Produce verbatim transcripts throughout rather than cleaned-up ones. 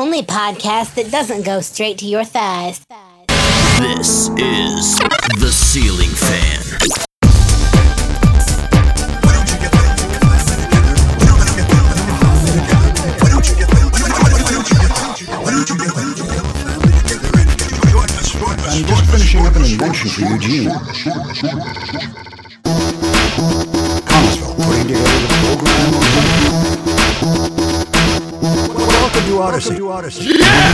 only podcast that doesn't go straight to your thighs. This is The Ceiling Fan. I'm just finishing up an invention for Eugene. Thomasville, putting together the program. Welcome to Odyssey. Welcome to Odyssey. Yeah!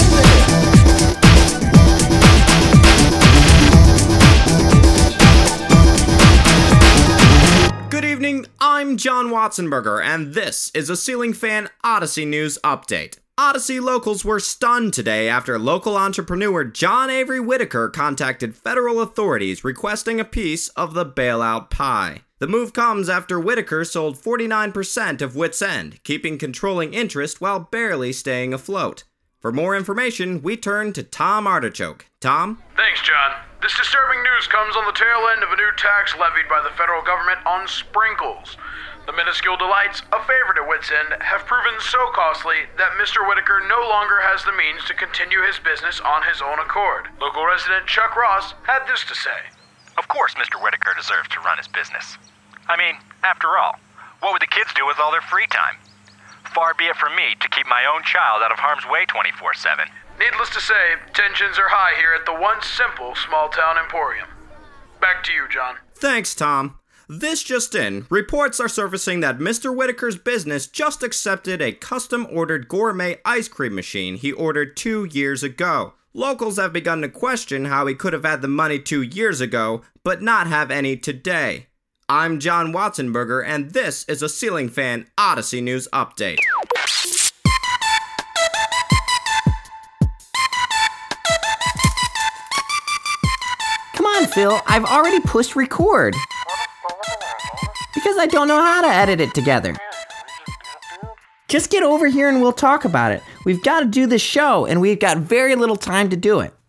Good evening, I'm John Watsonberger, and this is a Ceiling Fan Odyssey News Update. Odyssey locals were stunned today after local entrepreneur John Avery Whitaker contacted federal authorities requesting a piece of the bailout pie. The move comes after Whitaker sold forty-nine percent of Wits End, keeping controlling interest while barely staying afloat. For more information, we turn to Tom Artichoke. Tom? Thanks, John. This disturbing news comes on the tail end of a new tax levied by the federal government on sprinkles. The minuscule delights, a favorite at Wits End, have proven so costly that Mister Whitaker no longer has the means to continue his business on his own accord. Local resident Chuck Ross had this to say. Of course Mister Whitaker deserves to run his business. I mean, after all, what would the kids do with all their free time? Far be it from me to keep my own child out of harm's way twenty-four seven. Needless to say, tensions are high here at the once simple small-town emporium. Back to you, John. Thanks, Tom. This just in, reports are surfacing that Mister Whitaker's business just accepted a custom-ordered gourmet ice cream machine he ordered two years ago. Locals have begun to question how he could have had the money two years ago, but not have any today. I'm John Watsonberger, and this is a Ceiling Fan Odyssey News Update. Come on, Phil, I've already pushed record. Because I don't know how to edit it together. Just get over here and we'll talk about it. We've got to do this show, and we've got very little time to do it.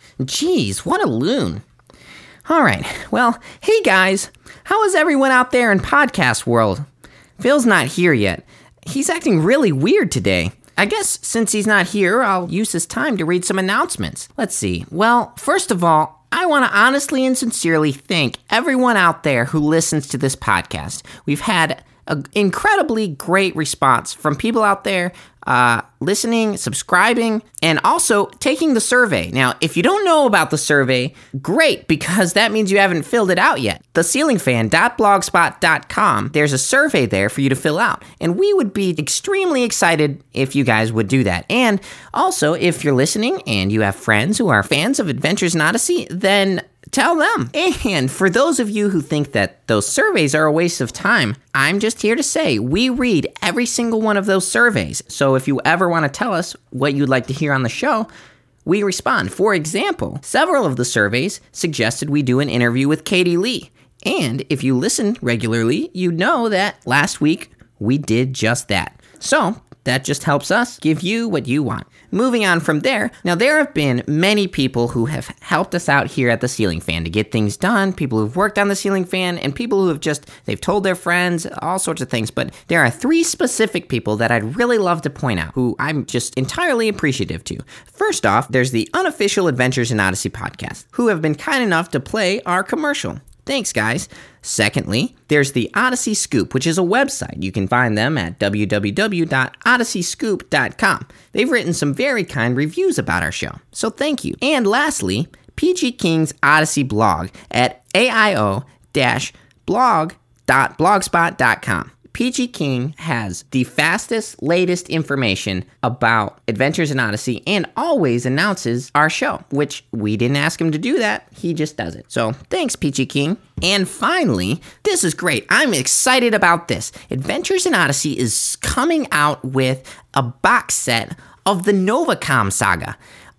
Jeez, what a loon. All right, well, hey guys, how is everyone out there in podcast world? Phil's not here yet. He's acting really weird today. I guess since he's not here, I'll use this time to read some announcements. Let's see. Well, first of all, I want to honestly and sincerely thank everyone out there who listens to this podcast. We've had an incredibly great response from people out there uh, listening, subscribing, and also taking the survey. Now, if you don't know about the survey, great, because that means you haven't filled it out yet. the ceiling fan dot blogspot dot com, there's a survey there for you to fill out, and we would be extremely excited if you guys would do that. And also, if you're listening and you have friends who are fans of Adventures in Odyssey, then tell them. And for those of you who think that those surveys are a waste of time, I'm just here to say we read every single one of those surveys. So if you ever want to tell us what you'd like to hear on the show, we respond. For example, several of the surveys suggested we do an interview with Katie Lee. And if you listen regularly, you know that last week we did just that. So that just helps us give you what you want. Moving on from there, now there have been many people who have helped us out here at the Ceiling Fan to get things done, people who've worked on the Ceiling Fan, and people who have just, they've told their friends, all sorts of things. But there are three specific people that I'd really love to point out, who I'm just entirely appreciative to. First off, there's the unofficial Adventures in Odyssey podcast, who have been kind enough to play our commercial. Thanks, guys. Secondly, there's the Odyssey Scoop, which is a website. You can find them at w w w dot odyssey scoop dot com. They've written some very kind reviews about our show, so thank you. And lastly, P G King's Odyssey blog at a i o dash blog dot blogspot dot com. P G King has the fastest, latest information about Adventures in Odyssey and always announces our show, which we didn't ask him to do that. He just does it. So thanks, P G King. And finally, this is great. I'm excited about this. Adventures in Odyssey is coming out with a box set of the Novacom saga.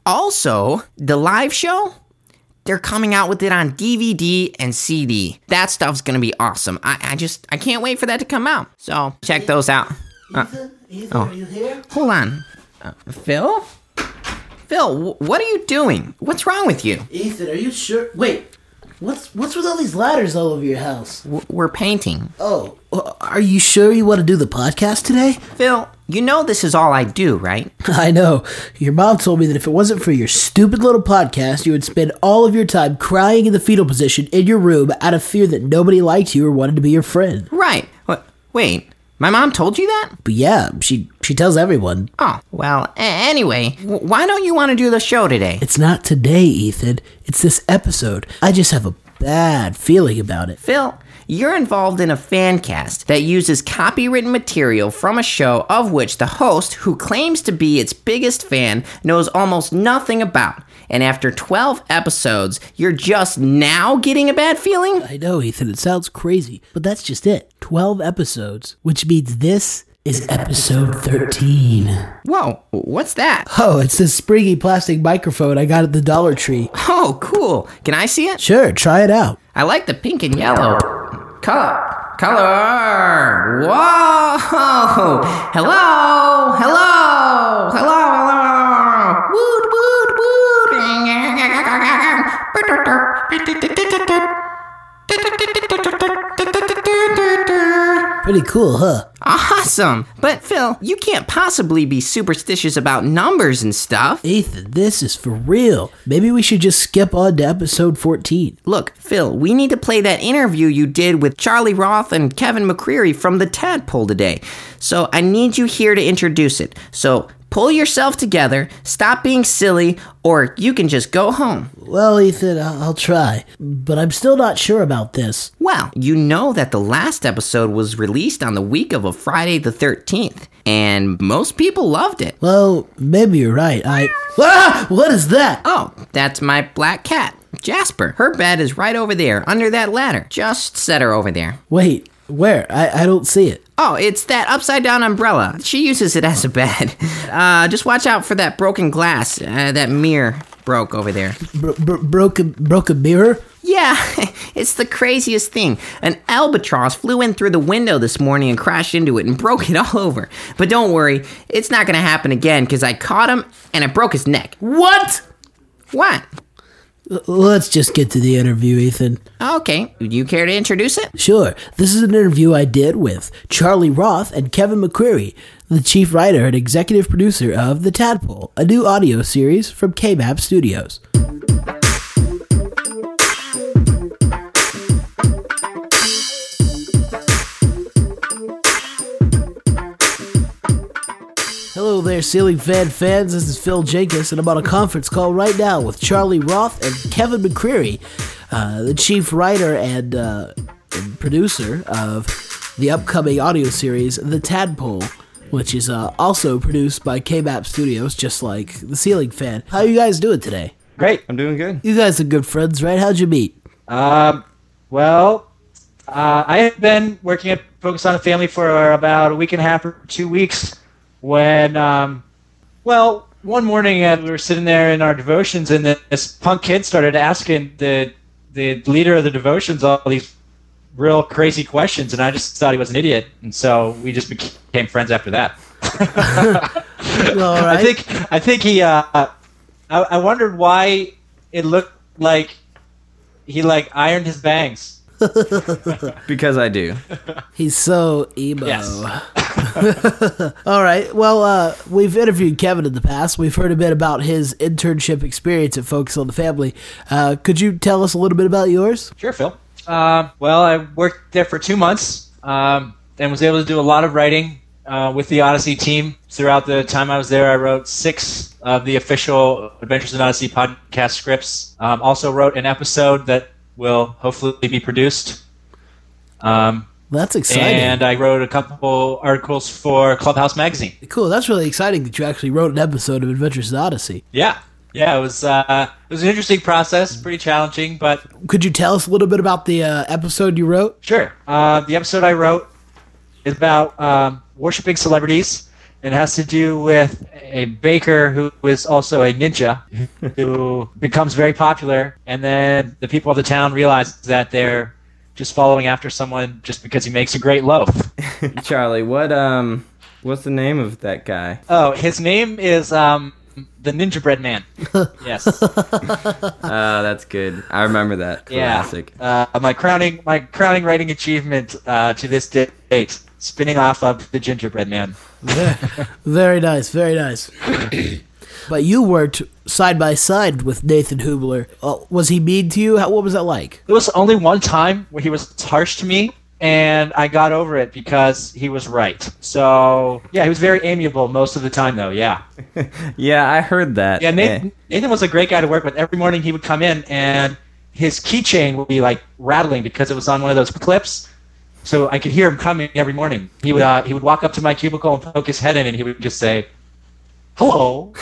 Also, the live show, they're coming out with it on D V D and C D. That stuff's gonna be awesome. I, I just, I can't wait for that to come out. So, check those out. Uh, Ethan? Ethan, oh. are you here? Hold on. Uh, Phil? Phil, w- what are you doing? What's wrong with you? Ethan, are you sure? Wait, what's what's with all these ladders all over your house? W- we're painting. Oh, are you sure you want to do the podcast today? Phil, you know this is all I do, right? I know. Your mom told me that if it wasn't for your stupid little podcast, you would spend all of your time crying in the fetal position in your room out of fear that nobody liked you or wanted to be your friend. Right. What? Wait, my mom told you that? But yeah, she she tells everyone. Oh, well, a- anyway, w- why don't you want to do the show today? It's not today, Ethan. It's this episode. I just have a bad feeling about it. Phil, you're involved in a fan cast that uses copywritten material from a show of which the host, who claims to be its biggest fan, knows almost nothing about. And after twelve episodes, you're just now getting a bad feeling? I know, Ethan, it sounds crazy, but that's just it. twelve episodes, which means this is episode thirteen. Whoa, what's that? Oh, it's this springy plastic microphone I got at the Dollar Tree. Oh, cool. Can I see it? Sure, try it out. I like the pink and yellow. Color. Color. Whoa. Hello. Hello. Hello. Hello. Woot, woot, woot. Pretty cool, huh? Awesome. But Phil, you can't possibly be superstitious about numbers and stuff. Ethan, this is for real. Maybe we should just skip on to episode fourteen. Look, Phil, we need to play that interview you did with Charlie Roth and Kevin McCreary from the Tadpole today. So I need you here to introduce it. So pull yourself together, stop being silly, or you can just go home. Well, Ethan, I'll, I'll try, but I'm still not sure about this. Well, you know that the last episode was released on the week of a Friday the thirteenth, and most people loved it. Well, maybe you're right. I... Ah! What is that? Oh, that's my black cat, Jasper. Her bed is right over there, under that ladder. Just set her over there. Wait, where? I, I don't see it. Oh, it's that upside-down umbrella. She uses it as a bed. Uh, just watch out for that broken glass. Uh, that mirror broke over there. Bro- bro- broken, broken mirror? Yeah, it's the craziest thing. An albatross flew in through the window this morning and crashed into it and broke it all over. But don't worry, it's not going to happen again because I caught him and I broke his neck. What? What? L- Let's just get to the interview, Ethan. Okay, you care to introduce it? Sure. This is an interview I did with Charlie Roth and Kevin McCreary, the chief writer and executive producer of The Tadpole, a new audio series from K M A P Studios. Hello there, Ceiling Fan fans. This is Phil Jenkins, and I'm on a conference call right now with Charlie Roth and Kevin McCreary, uh, the chief writer and, uh, and producer of the upcoming audio series, The Tadpole, which is uh, also produced by K M A P Studios, just like the Ceiling Fan. How you guys doing today? Great. I'm doing good. You guys are good friends, right? How'd you meet? Um, well, uh, I have been working at Focus on the Family for about a week and a half or two weeks when, um, well, one morning uh, we were sitting there in our devotions and this punk kid started asking the the leader of the devotions all these real crazy questions, and I just thought he was an idiot, and so we just became friends after that. All right. I think I think he. Uh, I, I wondered why it looked like he like ironed his bangs. Because I do. He's so emo. Yes. All right. Well, uh, we've interviewed Kevin in the past. We've heard a bit about his internship experience at Focus on the Family. Uh, could you tell us a little bit about yours? Sure, Phil. Uh, well, I worked there for two months um, and was able to do a lot of writing uh, with the Odyssey team. Throughout the time I was there, I wrote six of the official Adventures in Odyssey podcast scripts. Um, also wrote an episode that will hopefully be produced. Um, That's exciting. And I wrote a couple articles for Clubhouse Magazine. Cool. That's really exciting that you actually wrote an episode of Adventures in Odyssey. Yeah. Yeah, it was uh, it was an interesting process, pretty challenging, but... Could you tell us a little bit about the uh, episode you wrote? Sure. Uh, the episode I wrote is about um, worshiping celebrities. It has to do with a baker who is also a ninja who becomes very popular, and then the people of the town realize that they're just following after someone just because he makes a great loaf. Charlie, what um, what's the name of that guy? Oh, his name is um, the Ninja Bread Man. Yes. Uh, that's good. I remember that. Classic. Yeah. Uh, my crowning my crowning writing achievement uh, to this date, spinning off of the Gingerbread Man. Very nice, very nice. But you worked side by side with Nathan Hubler. Uh, was he mean to you? How, what was that like? It was only one time where he was harsh to me, and I got over it because he was right. So, yeah, he was very amiable most of the time, though, yeah. Yeah, I heard that. Yeah, Nathan, Nathan was a great guy to work with. Every morning he would come in, and his keychain would be, like, rattling because it was on one of those clips. So I could hear him coming every morning. He would uh, he would walk up to my cubicle and poke his head in, and he would just say, hello.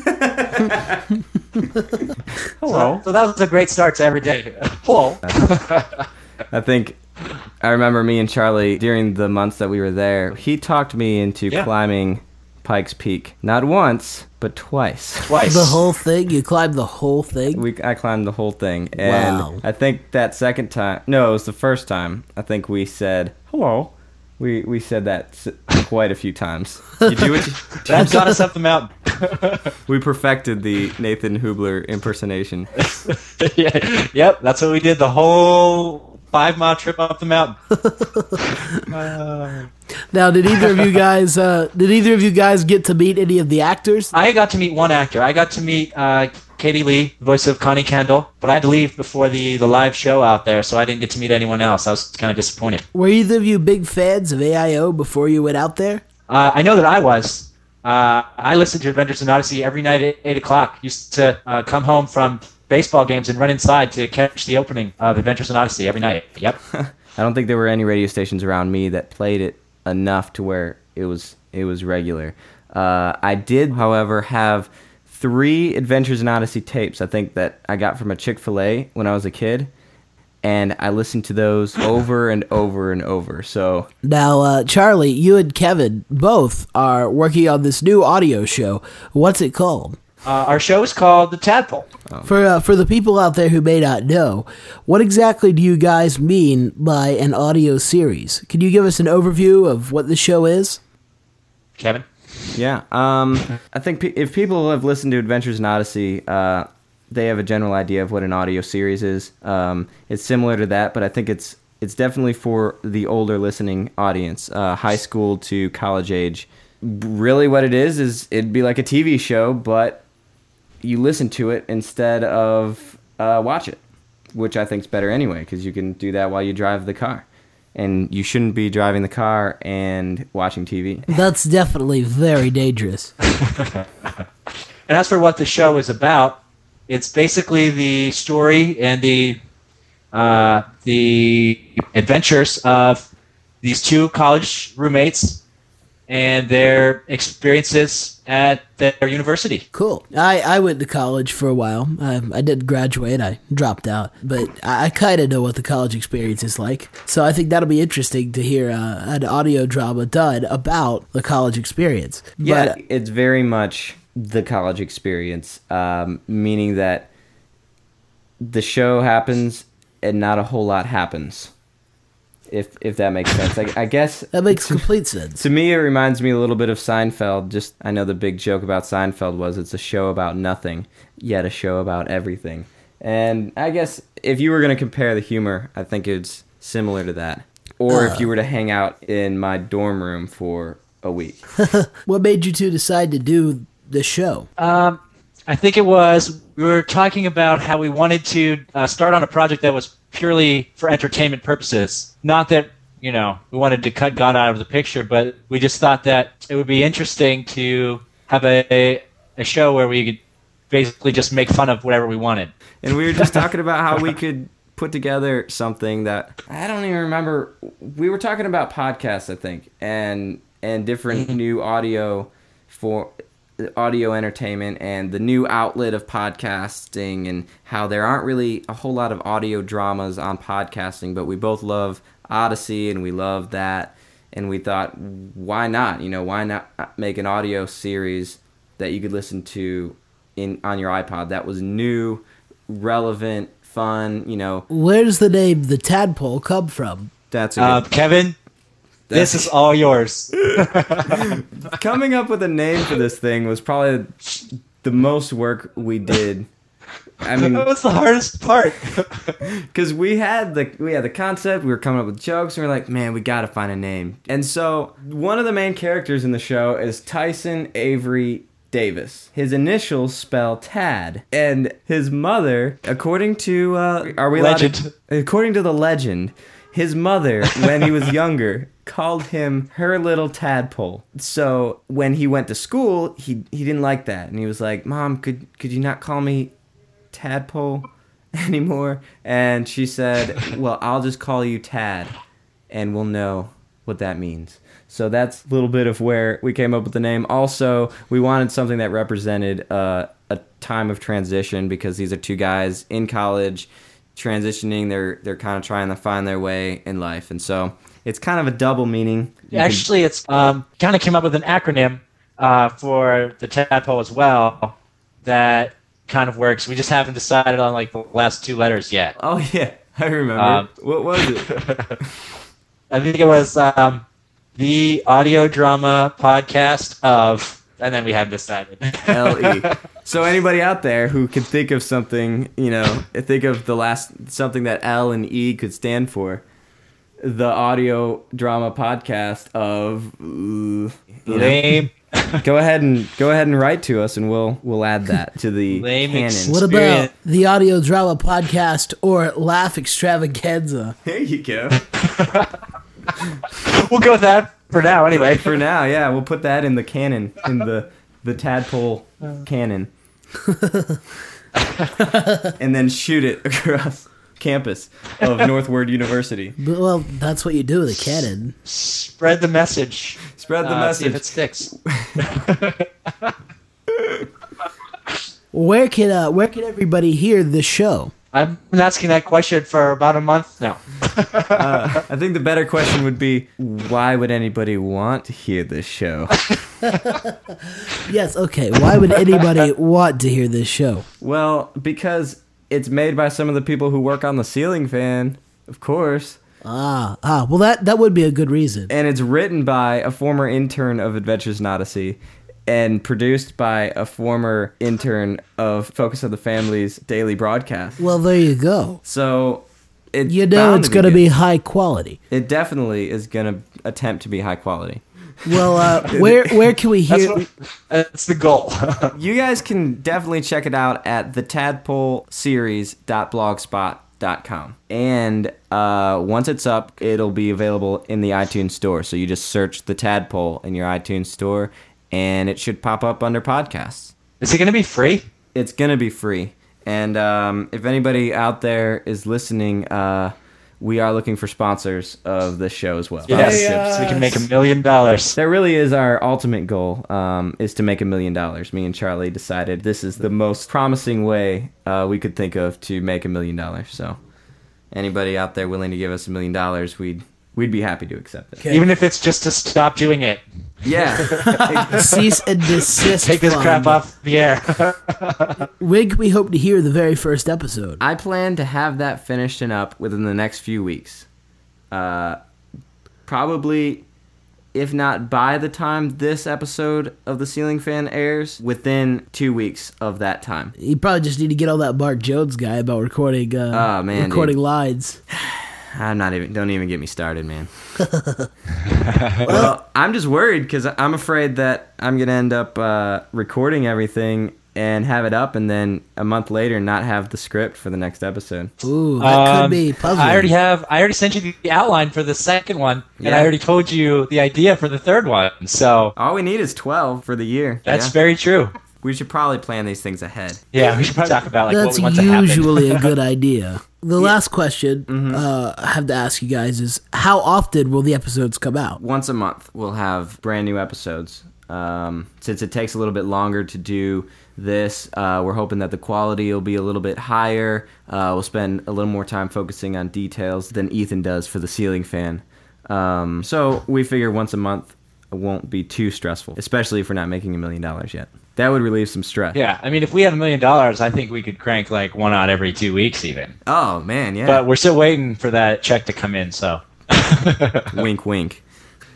Hello. So, so that was a great start to every day. Hello. I think I remember me and Charlie during the months that we were there. He talked me into Yeah. climbing Pikes Peak, not once but twice. Twice. The whole thing? You climbed the whole thing? We I climbed the whole thing, and Wow. I think that second time, no, it was the first time. I think we said hello. We we said that s- quite a few times. You do it. That got us up the mountain. We perfected the Nathan Hubler impersonation. Yeah, yep, that's what we did the whole five mile trip up the mountain. Uh, Now, did either of you guys uh, did either of you guys get to meet any of the actors? I got to meet one actor. I got to meet uh, Katie Lee, voice of Connie Kendall, but I had to leave before the, the live show out there, so I didn't get to meet anyone else. I was kind of disappointed. Were either of you big fans of A I O before you went out there? Uh, I know that I was. Uh, I listened to Adventures in Odyssey every night at eight o'clock. Used to uh, come home from baseball games and run inside to catch the opening of Adventures in Odyssey every night. Yep. I don't think there were any radio stations around me that played it enough to where it was it was regular. Uh, I did, however, have three Adventures in Odyssey tapes. I think that I got from a Chick-fil-A when I was a kid, and I listened to those over and over and over. So Now, uh, Charlie, you and Kevin both are working on this new audio show. What's it called? Uh, our show is called The Tadpole. For uh, for the people out there who may not know, what exactly do you guys mean by an audio series? Can you give us an overview of what the show is? Kevin? yeah, um, I think pe- if people have listened to Adventures in Odyssey, uh, they have a general idea of what an audio series is. Um, it's similar to that, but I think it's it's definitely for the older listening audience, uh, high school to college age. Really, what it is is it'd be like a T V show, but you listen to it instead of uh, watch it, which I think is better anyway, because you can do that while you drive the car. And you shouldn't be driving the car and watching T V. That's definitely very dangerous. And as for what the show is about, it's basically the story and the uh, the adventures of these two college roommates and their experiences at their university. Cool. I, I went to college for a while. I, I didn't graduate. I dropped out. But I, I kind of know what the college experience is like. So I think that'll be interesting to hear uh, an audio drama done about the college experience. Yeah, But, it's very much the college experience, um, meaning that the show happens and not a whole lot happens. If if that makes sense, I, I guess that makes complete sense. To me, it reminds me a little bit of Seinfeld. Just I know the big joke about Seinfeld was it's a show about nothing, yet a show about everything. And I guess if you were going to compare the humor, I think it's similar to that. Or Uh. if you were to hang out in my dorm room for a week. What made you two decide to do the show? Um, I think it was, we were talking about how we wanted to uh, start on a project that was purely for entertainment purposes. Not that, you know, we wanted to cut God out of the picture, but we just thought that it would be interesting to have a, a, a show where we could basically just make fun of whatever we wanted. And we were just talking about how we could put together something that, I don't even remember, we were talking about podcasts, I think, and and different new audio for audio entertainment and the new outlet of podcasting and how there aren't really a whole lot of audio dramas on podcasting, but we both love Odyssey and we love that, and we thought, why not? You know, why not make an audio series that you could listen to in on your iPod that was new, relevant, fun, you know. Where does the name The Tadpole come from? That's a good, Uh, Kevin, this is all yours. coming up with a name for this thing was probably the most work we did. I mean, that was the hardest part. Because we had the we had the concept, we were coming up with jokes, and we are like, man, we got to find a name. And so one of the main characters in the show is Tyson Avery Davis. His initials spell Tad, and his mother, according to uh, are we allowed Legend. to, according to the legend, his mother, when he was younger, called him her little tadpole. So when he went to school, he he didn't like that, and he was like, "Mom, could could you not call me Tadpole anymore?" And she said, "Well, I'll just call you Tad, and we'll know what that means." So that's a little bit of where we came up with the name. Also, we wanted something that represented uh, a time of transition, because these are two guys in college transitioning. They're they're kind of trying to find their way in life, and so it's kind of a double meaning. You Actually, it's um, kind of came up with an acronym uh, for the tadpole as well that kind of works. We just haven't decided on like the last two letters yet. can, oh yeah, I remember. Um, what was it? I think it was um, the audio drama podcast of, and then we haven't decided. L E. So anybody out there who can think of something, you know, think of the last something that L and E could stand for, the audio drama podcast of uh, you know, Lame. go ahead and go ahead and write to us, and we'll we'll add that to the Lame canon. ex- What about Experience. the audio drama podcast or Laugh Extravaganza? There you go. We'll go with that for now anyway. For now, yeah, we'll put that in the canon, in the the tadpole canon, and then shoot it across campus of Northward University. But, well, that's what you do with a cannon. Spread the message. Spread the Uh, see if message. it sticks. Where can uh, where can everybody hear this show? I've been asking that question for about a month now. Uh, I think the better question would be, why would anybody want to hear this show? Yes, okay. Why would anybody want to hear this show? Well, because it's made by some of the people who work on the Ceiling Fan, of course. Ah, ah. Well, that that would be a good reason. And it's written by a former intern of Adventures in Odyssey, and produced by a former intern of Focus on the Family's daily broadcast. Well, there you go. So it's You know bound it's to going to good. be high quality. It definitely is going to attempt to be high quality. Well, uh, where where can we That's, hear? what, that's the goal. You guys can definitely check it out at the tadpole series dot blogspot dot com. And uh, once it's up, it'll be available in the iTunes store. So you just search The Tadpole in your iTunes store, and it should pop up under podcasts. Is it going to be free? It's going to be free. And um, if anybody out there is listening, uh, we are looking for sponsors of this show as well. Yes, Sponsorships. so we can make a million dollars. That really is our ultimate goal, um, is to make a million dollars. Me and Charlie decided this is the most promising way uh, we could think of to make a million dollars. So anybody out there willing to give us a million dollars, we'd we'd be happy to accept it. Okay. Even if it's just to stop doing it. Yeah. Cease and desist. Take this fund. crap off the air. When can we hope to hear the very first episode? I plan to have that finished and up within the next few weeks. Uh, probably, if not by the time this episode of The Ceiling Fan airs, within two weeks of that time. You probably just need to get all that Mark Jones guy about recording. Uh, Oh, man, recording dude. lines. I'm not even. Don't even get me started, man. Well, I'm just worried because I'm afraid that I'm gonna end up uh, recording everything and have it up, and then a month later not have the script for the next episode. Ooh, that could Um, be puzzling. I already have. I already sent you the outline for the second one, and Yeah. I already told you the idea for the third one. So All we need is twelve for the year. that's Yeah. very true. We should probably plan these things ahead. Yeah, we should probably talk about like That's what we want to happen. usually a good idea. The last question Mm-hmm. uh, I have to ask you guys is, how often will the episodes come out? Once a month, we'll have brand new episodes. Um, since it takes a little bit longer to do this, uh, we're hoping that the quality will be a little bit higher. Uh, we'll spend a little more time focusing on details than Ethan does for The Ceiling Fan. Um, so we figure once a month won't be too stressful, especially if we're not making a million dollars yet. That would relieve some stress. Yeah, I mean, if we had a million dollars, I think we could crank like one out every two weeks, even. Oh, man, yeah. But we're still waiting for that check to come in. So Wink, wink.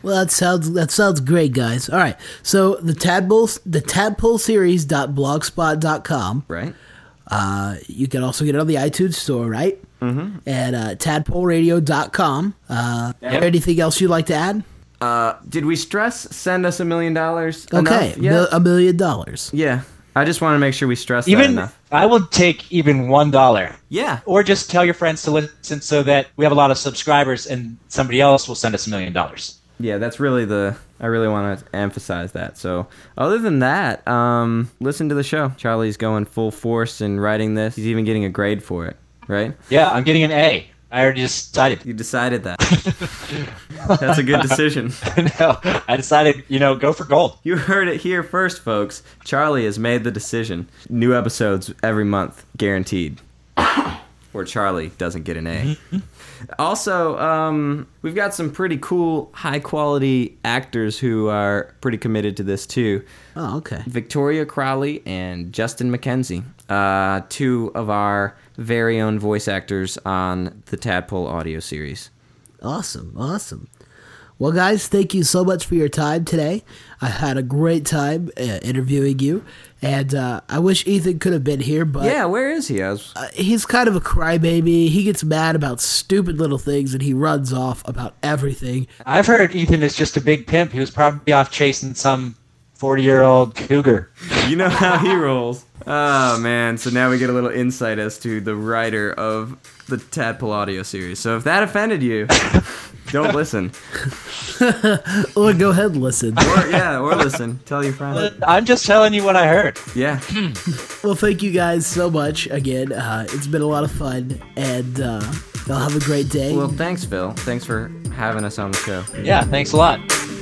Well, that sounds that sounds great, guys. All right, so the tadpoles, the tadpole series dot blogspot dot com. Right. Uh, you can also get it on the iTunes store, right? Mm-hmm. And uh, tadpole radio dot com. Uh, Yep. Anything else you'd like to add? Uh, did we stress send us a million dollars? Okay, enough yet? mil- a million dollars. Yeah. I just want to make sure we stress that Even enough. I will take even one dollar. Yeah. Or just tell your friends to listen so that we have a lot of subscribers and somebody else will send us a million dollars. Yeah, that's really the. I really want to emphasize that. So, other than that, um, listen to the show. Charlie's going full force in writing this. He's even getting a grade for it, right? Yeah, I'm getting an A. I already decided. You decided that. That's a good decision. No, I decided, you know, go for gold. You heard it here first, folks. Charlie has made the decision. New episodes every month, guaranteed. Or Charlie doesn't get an A. Also, um, we've got some pretty cool, high-quality actors who are pretty committed to this, too. Oh, okay. Victoria Crowley and Justin McKenzie, uh, two of our very own voice actors on the Tadpole audio series. Awesome, awesome. Well, guys, thank you so much for your time today. I had a great time uh, interviewing you, and uh, I wish Ethan could have been here, but Yeah, where is he? I was... uh, he's kind of a crybaby. He gets mad about stupid little things, and he runs off about everything. I've heard Ethan is just a big pimp. He was probably off chasing some forty-year-old cougar. You know how he rolls. Oh, man. So now we get a little insight as to the writer of the Tadpole audio series. So if that offended you, don't listen. Or go ahead and listen. Or, yeah, or listen. Tell your friends. I'm just telling you what I heard. Yeah. Well, thank you guys so much again. Uh, it's been a lot of fun, and uh, y'all have a great day. Well, thanks, Phil. Thanks for having us on the show. Yeah, thanks a lot.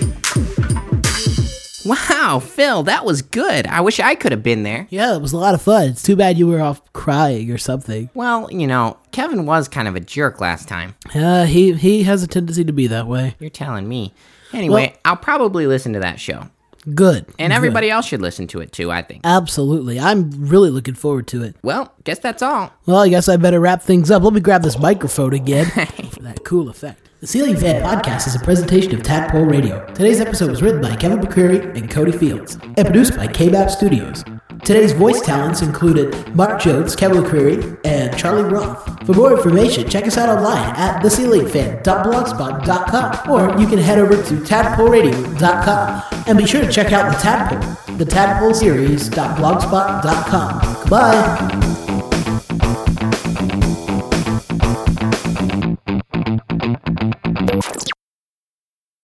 Wow, Phil, that was good. I wish I could have been there. Yeah, it was a lot of fun. It's too bad you were off crying or something. Well, you know, Kevin was kind of a jerk last time. Uh, he he has a tendency to be that way. You're telling me. Anyway, Well- I'll probably listen to that show. Good. And good. everybody else should listen to it too, I think. Absolutely. I'm really looking forward to it. Well, guess that's all. Well, I guess I better wrap things up. Let me grab this microphone again for that cool effect. The Ceiling Fan Podcast is a presentation of Tadpole Radio. Today's episode was written by Kevin McCreary and Cody Fields, and produced by K B A P Studios. Today's voice talents included Mark Jones, Kevin McCreary, and Charlie Roth. For more information, check us out online at the ceiling fan dot blogspot dot com, or you can head over to tadpole radio dot com. And be sure to check out the Tadpole, the tadpole series dot blogspot dot com. Goodbye.